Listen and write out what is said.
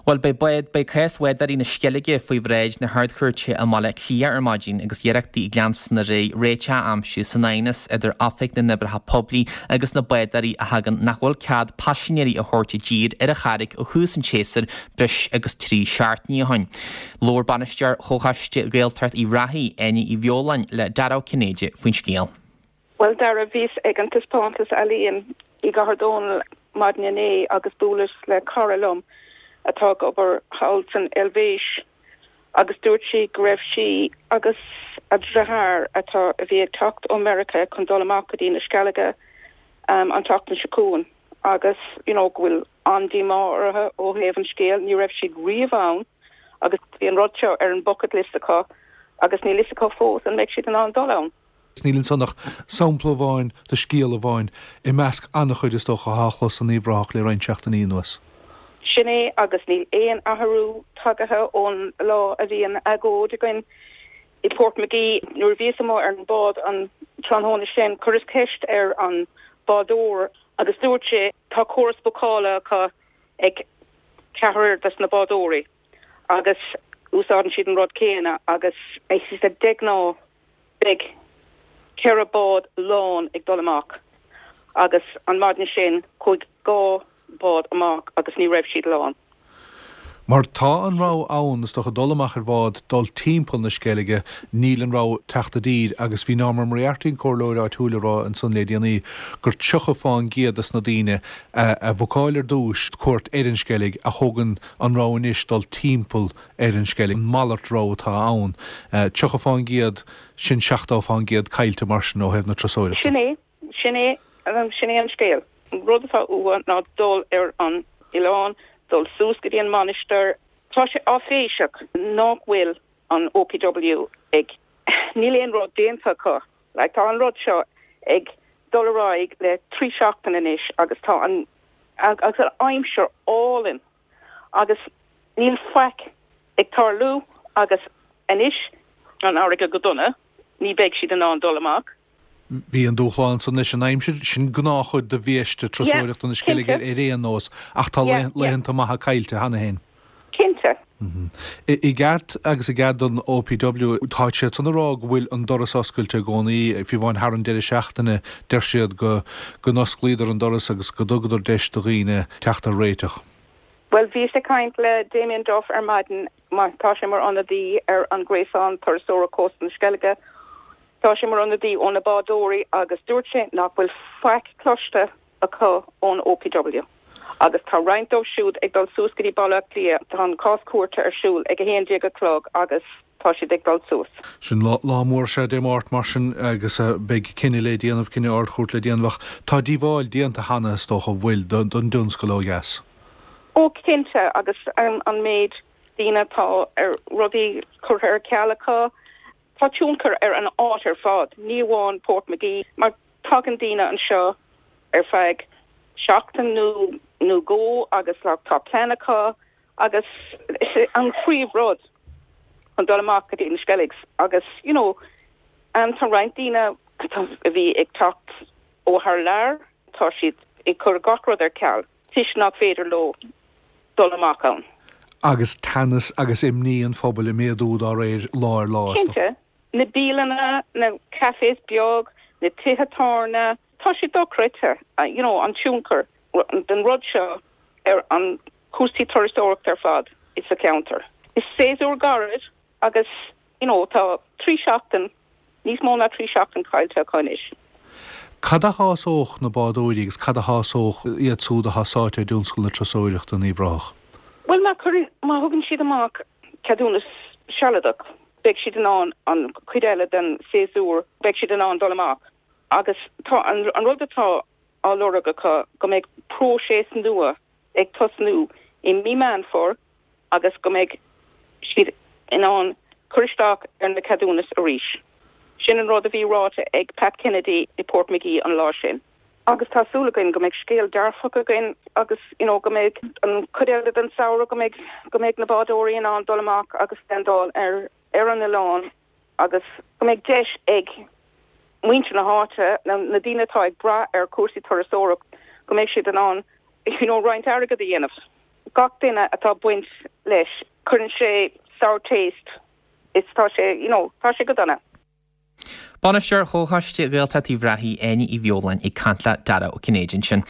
Well bei cais wedar í na skelige faoi bhréid na hardcurte a mala clia armagin agus dhearachtaí glans na réite amsú san ainas idir affik na nibretha poblí agus na bedarí a hagan nachhfuil cad passionéirí a thuirte dír ar a charig ó chús an chéasar bris agus trí seaartní a hain. Lór banistear chochaiste gaeltart í rathí aine í bheolain le dará Cannéide faoin scéal. Well dar a vís ag an tispátas a líon I gahardón madnené agus búlas le caralum atá ober Halton Elvéis agus dúirtí greibh si agus a drahar atá a bhí tacht America chun dolamakadí na scalige an tacht na Siacún agus bhfuil andíá orthe ó héhann scéal ní raibh si riomhán agus bhí an rodseo ar an bucket list aá agus ní list aá fós an meid siad an dolán. Snílinn sannach sampla bháin de scéal a bháin I measc annach chuid is docha háchlas an íomhráach le reinseachta ínuas. Sinné agus níl éon aharú tagathe ón lá a bhíon agóid a goin I Port McGee nuair bhí mó ar an bád an tranhóna sin churis ceist ar an bádóir agus dúirte tá choras bocála chu ag ceathir das na bádóirí agus úsáidan siad an rud céine agus é si a deagná big Kerabod lán ag dul amach agus an madne sin chuig gá bád amach agus ní raibh siad lán. Mar tá an rá ann is do a dolamach ar bhád dul timppel na scéige níl an rá teachta dír agus bhí ná mar marartín cóirlóir á túlará an sunléidirní gur tucha fáin giad as na daine a bhocáilir dúis cuairt ar an scéig a thugann an ráis dul timppel ar an scéig mallart rá tá ann tucha fáin giad sin seachtá fáin giad caiilte mar sin ó hebh na trasóire. Sinné an scéal. Rudtá uan ná dul ar an Ián dul súscadí an manister tá sé áféiseach náhfuil an OPW ag níléon rud déanta chu le tá an rud seo ag dulráig le trí seachtain inis agus tá an agus aimseir álinn agus níl feic ag tarlú agus inis an áige go duna ní beag siad an dul amach. Bhí an dúchláin san is an aimimseir sin gnáchuid de bhéiste trasúirecht an scéige ar réon nós ach tá lehananta maitha caiilte hana héin. Cinnte. I gceart agus I gceart an OPW táid sé san rá bhfuil an doras oscailte gcónaí fi bháin thar an deire seachtainna der siad go nosclíidir an doras agus go dugadidir deis do riine teachta réiteach. Well, bhí sé caint le Damien Duff ar maidin tá sé mar anadí ar an gréasán tarasóra cósta na scalige tá sé mar anadí ón na bádóirí agus dúirte nach bhfuil feic cloiste acu ón OPW. Agus tá reintóh siúd ag dul súscadí balla lia tá an cáscuairte ar siúl ag a héon déag a clog agus tá si ag dul sús. Sin lámór sé dé mát mar sin agus beag cinenne le déanamh cinenne ardchút le déanamhach tá díháil déanta hana tócha bhfuil don dúnscoil gas. Ó cinnte agus an méid dína tá ar rudí chutha ar cealacha tá túncar ar an áit fad níháin Port McGee mar tugan dína an seo ar feig seachtain nó go agus le tá plenacha agus an príomhrod an dolamach go dtíon skelligs agus an tá reintína a bhí ag tacht ó haar leir tá siad ag chur gachrod ar ceall tuis nach féidir lo dolamach an. Agus tannas agus imní an fphobal I méadúd á réir láir lá. Cinnte na bílanna na cafés beag na tithatarna tá si docréite an túncar den rud seo ar an cústí turistóireacht ar fad is a counter. Is 6 úr garid agus tá trí seachtain níos mó na trí seachtain caiilte a chuis. Cad a hásóch na bádóirígus cad a hásóch iad súd a hasáte dúnscoil na trasóireacht an íomhrách. Well má thugann siad amach cadúnas sealadach beag siad an chuideile den 6 úr beag siad an dolamach agus tá an rud atá á lora go méid próséis nua ag tosnú I míman for agus go méid siad in an chuisteach ar na cadúnas a ríis. Sin an rud a bhí ráte ag Pat Kennedy I Port McGee an lá sin. Agus tásúlagain go méid scéal dearfach again agus go méid an chuile den saoire go méid na bádóirí an dolamach agus dendáil ar an Ián agus go méid deis ag muinte na háte na dínatá ag bra ar cuasí tarasóra go méid siad an roint airgad a dhéanamh gach duine atá buint leis chun sé sour taste is tá sé go donna. Bana seir chóchaiste réaltatí bhreathí aine I bheolainn I cantla dara ó Canadian sin.